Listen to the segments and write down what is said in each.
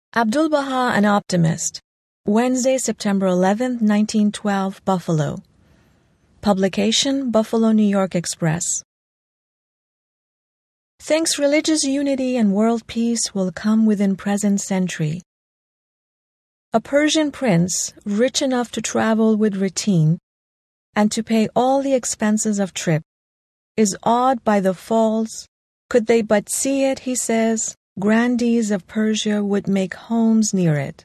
Abdu'l-Baha, an Optimist. Wednesday, September 11, 1912, Buffalo. Publication, Buffalo, New York Express. Thinks religious unity and world peace will come within present century. A Persian prince, rich enough to travel with routine and to pay all the expenses of trip, is awed by the false. Could they but see it, he says, grandees of Persia would make homes near it.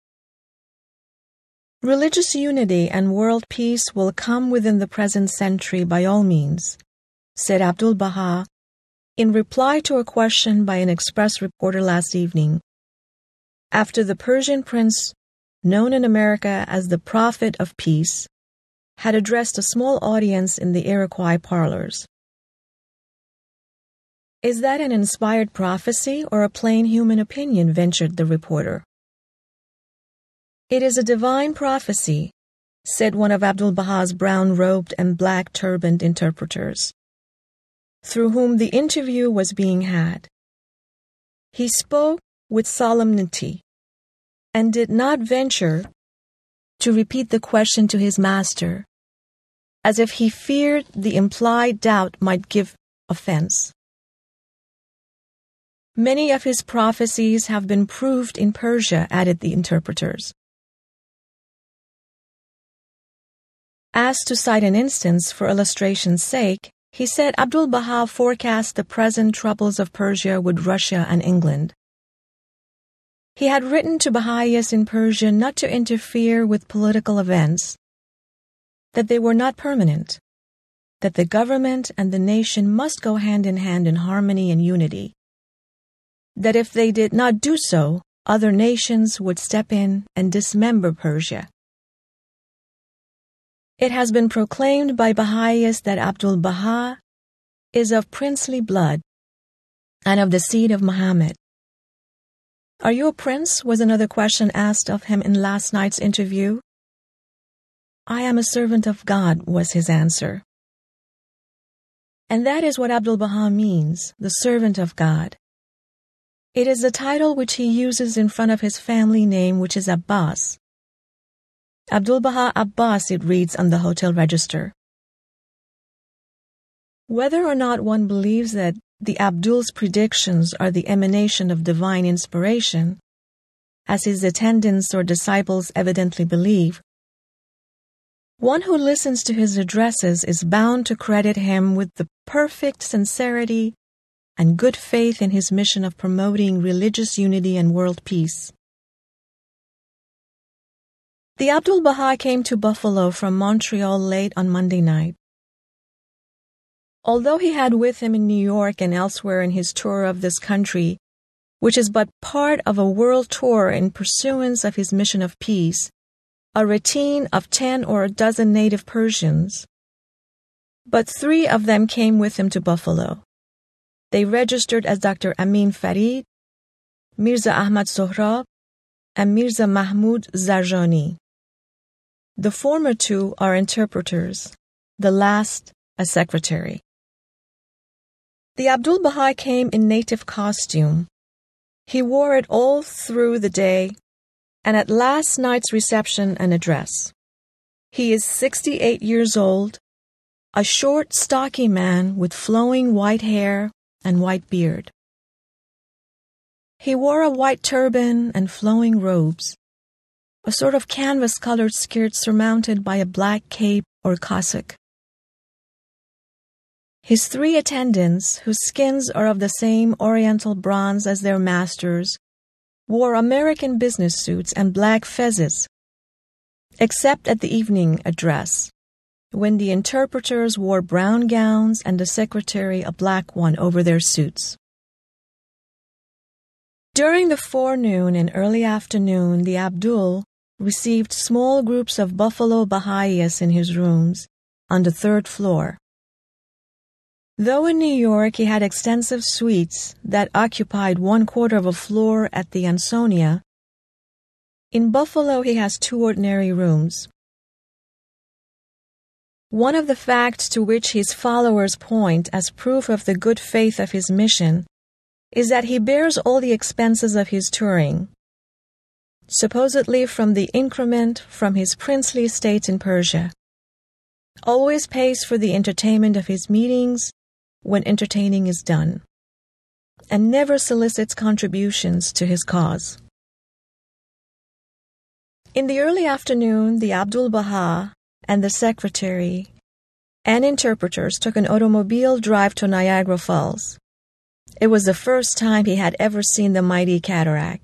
Religious unity and world peace will come within the present century by all means, said Abdu'l-Baha in reply to a question by an Express reporter last evening, after the Persian prince, known in America as the Prophet of Peace, had addressed a small audience in the Iroquois parlors. Is that an inspired prophecy or a plain human opinion? Ventured the reporter. It is a divine prophecy, said one of Abdu'l-Baha's brown-robed and black-turbaned interpreters, through whom the interview was being had. He spoke with solemnity and did not venture to repeat the question to his master, as if he feared the implied doubt might give offense. Many of his prophecies have been proved in Persia, added the interpreters. Asked to cite an instance for illustration's sake, he said Abdu'l-Baha forecast the present troubles of Persia with Russia and England. He had written to Baha'is in Persia not to interfere with political events, that they were not permanent, that the government and the nation must go hand in hand in harmony and unity, that if they did not do so, other nations would step in and dismember Persia. It has been proclaimed by Baha'is that Abdu'l-Baha is of princely blood and of the seed of Muhammad. Are you a prince? Was another question asked of him in last night's interview. I am a servant of God, was his answer. And that is what Abdu'l-Baha means, the servant of God. It is the title which he uses in front of his family name, which is Abbas. Abdu'l-Baha Abbas, it reads on the hotel register. Whether or not one believes that the Abdul's predictions are the emanation of divine inspiration, as his attendants or disciples evidently believe, one who listens to his addresses is bound to credit him with the perfect sincerity and good faith in his mission of promoting religious unity and world peace. The Abdu'l-Baha came to Buffalo from Montreal late on Monday night. Although he had with him in New York and elsewhere in his tour of this country, which is but part of a world tour in pursuance of his mission of peace, a routine of 10 or a dozen native Persians, but 3 of them came with him to Buffalo. They registered as Dr. Amin Farid, Mirza Ahmad Sohrab, and Mirza Mahmud Zarjani. The former 2 are interpreters, the last a secretary. The Abdu'l-Baha came in native costume. He wore it all through the day and at last night's reception and address. He is 68 years old, a short, stocky man with flowing white hair and white beard. He wore a white turban and flowing robes, a sort of canvas-colored skirt surmounted by a black cape or cassock. His 3 attendants, whose skins are of the same oriental bronze as their masters, wore American business suits and black fezzes, except at the evening address, when the interpreters wore brown gowns and the secretary a black one over their suits. During the forenoon and early afternoon, the Abdul received small groups of Buffalo Baha'is in his rooms on the 3rd floor. Though in New York he had extensive suites that occupied 1/4 of a floor at the Ansonia, in Buffalo he has 2 ordinary rooms. One of the facts to which his followers point as proof of the good faith of his mission is that he bears all the expenses of his touring, supposedly from the increment from his princely estates in Persia, always pays for the entertainment of his meetings when entertaining is done, and never solicits contributions to his cause. In the early afternoon, the Abdu'l-Baha and the secretary and interpreters took an automobile drive to Niagara Falls. It was the first time he had ever seen the mighty cataract.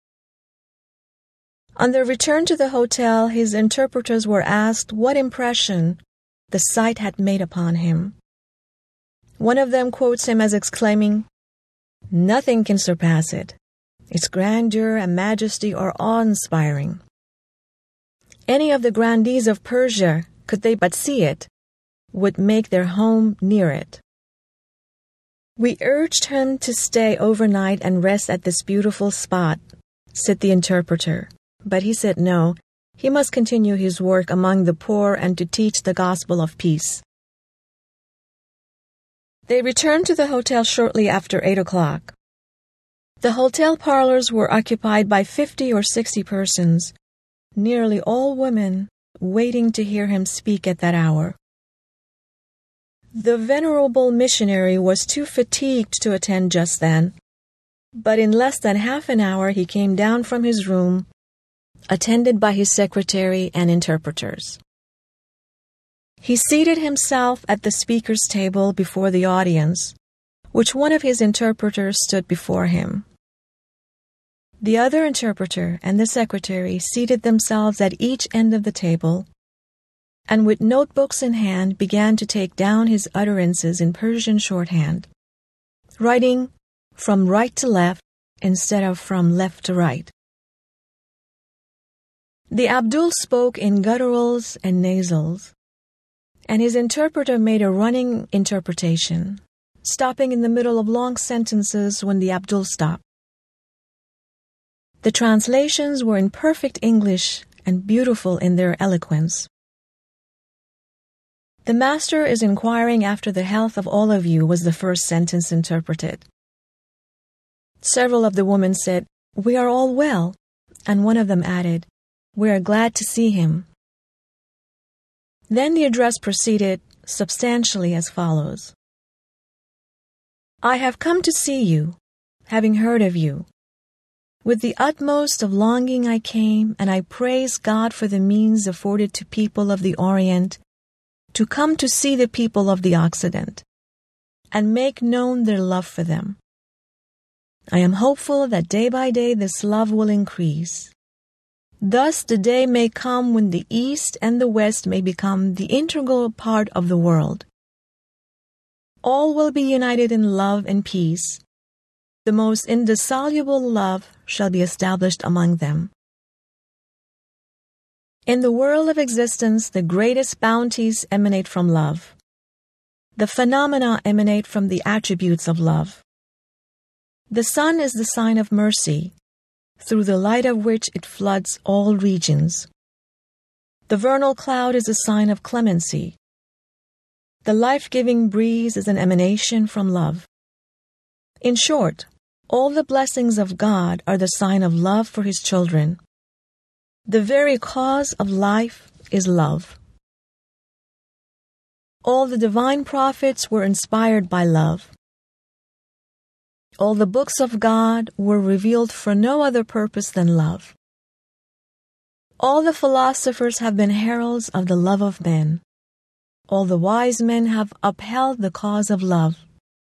On their return to the hotel, his interpreters were asked what impression the sight had made upon him. One of them quotes him as exclaiming, "Nothing can surpass it. Its grandeur and majesty are awe-inspiring. Any of the grandees of Persia, could they but see it, would make their home near it." "We urged him to stay overnight and rest at this beautiful spot," said the interpreter, but he said no, he must continue his work among the poor and to teach the gospel of peace. They returned to the hotel shortly after 8 o'clock. The hotel parlors were occupied by 50 or 60 persons, nearly all women, waiting to hear him speak at that hour. The venerable missionary was too fatigued to attend just then, but in less than half an hour he came down from his room, attended by his secretary and interpreters. He seated himself at the speaker's table before the audience, which one of his interpreters stood before him. The other interpreter and the secretary seated themselves at each end of the table, and with notebooks in hand began to take down his utterances in Persian shorthand, writing from right to left instead of from left to right. The Abdul spoke in gutturals and nasals, and his interpreter made a running interpretation, stopping in the middle of long sentences when the Abdul stopped. The translations were in perfect English and beautiful in their eloquence. "The master is inquiring after the health of all of you," was the first sentence interpreted. Several of the women said, "We are all well," and one of them added, "We are glad to see him." Then the address proceeded substantially as follows: "I have come to see you, having heard of you. With the utmost of longing I came, and I praise God for the means afforded to people of the Orient to come to see the people of the Occident, and make known their love for them. I am hopeful that day by day this love will increase. Thus the day may come when the East and the West may become the integral part of the world. All will be united in love and peace. The most indissoluble love shall be established among them. In the world of existence, the greatest bounties emanate from love. The phenomena emanate from the attributes of love. The sun is the sign of mercy, through the light of which it floods all regions. The vernal cloud is a sign of clemency. The life-giving breeze is an emanation from love. In short, all the blessings of God are the sign of love for His children. The very cause of life is love. All the divine prophets were inspired by love. All the books of God were revealed for no other purpose than love. All the philosophers have been heralds of the love of men. All the wise men have upheld the cause of love.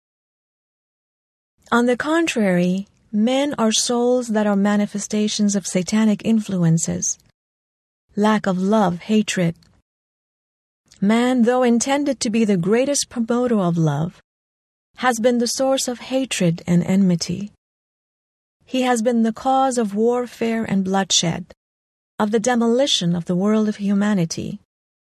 On the contrary, men are souls that are manifestations of satanic influences, lack of love, hatred. Man, though intended to be the greatest promoter of love, has been the source of hatred and enmity. He has been the cause of warfare and bloodshed, of the demolition of the world of humanity.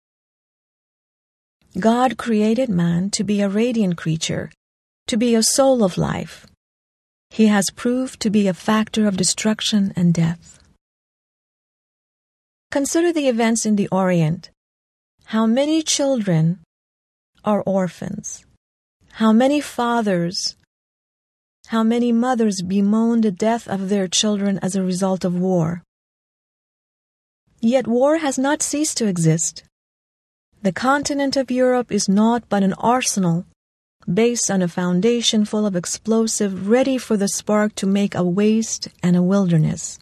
God created man to be a radiant creature, to be a soul of life. He has proved to be a factor of destruction and death. Consider the events in the Orient. How many children are orphans? How many fathers, how many mothers bemoan the death of their children as a result of war? Yet war has not ceased to exist. The continent of Europe is naught but an arsenal based on a foundation full of explosive, ready for the spark to make a waste and a wilderness.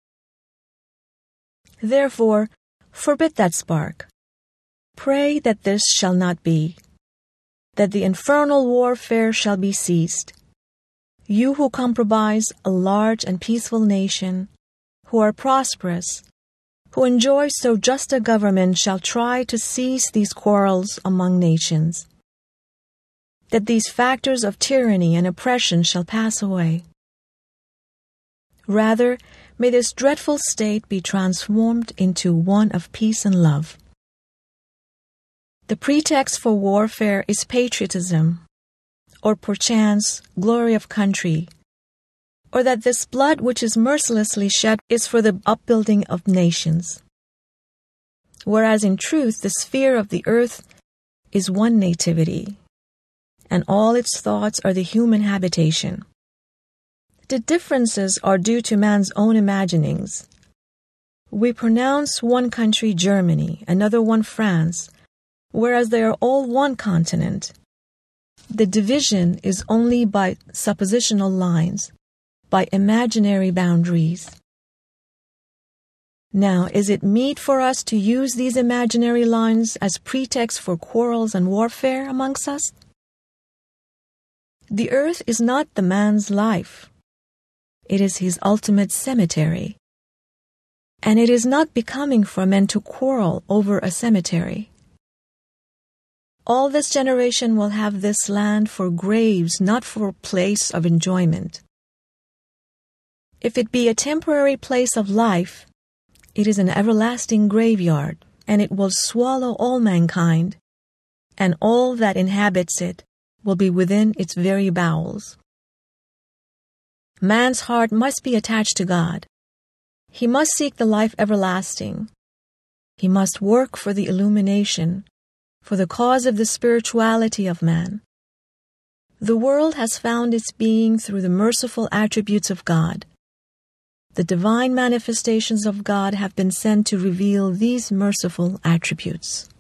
Therefore, forbid that spark. Pray that this shall not be, that the infernal warfare shall be ceased. You who comprise a large and peaceful nation, who are prosperous, who enjoy so just a government, shall try to cease these quarrels among nations, that these factors of tyranny and oppression shall pass away. Rather, may this dreadful state be transformed into one of peace and love. The pretext for warfare is patriotism, or perchance glory of country, or that this blood which is mercilessly shed is for the upbuilding of nations. Whereas in truth the sphere of the earth is one nativity, and all its thoughts are the human habitation. The differences are due to man's own imaginings. We pronounce one country Germany, another one France, whereas they are all one continent. The division is only by suppositional lines, by imaginary boundaries. Now, is it meet for us to use these imaginary lines as pretext for quarrels and warfare amongst us? The earth is not the man's life. It is his ultimate cemetery. And it is not becoming for men to quarrel over a cemetery. All this generation will have this land for graves, not for a place of enjoyment. If it be a temporary place of life, it is an everlasting graveyard, and it will swallow all mankind, and all that inhabits it will be within its very bowels. Man's heart must be attached to God. He must seek the life everlasting. He must work for the illumination, for the cause of the spirituality of man. The world has found its being through the merciful attributes of God. The divine manifestations of God have been sent to reveal these merciful attributes.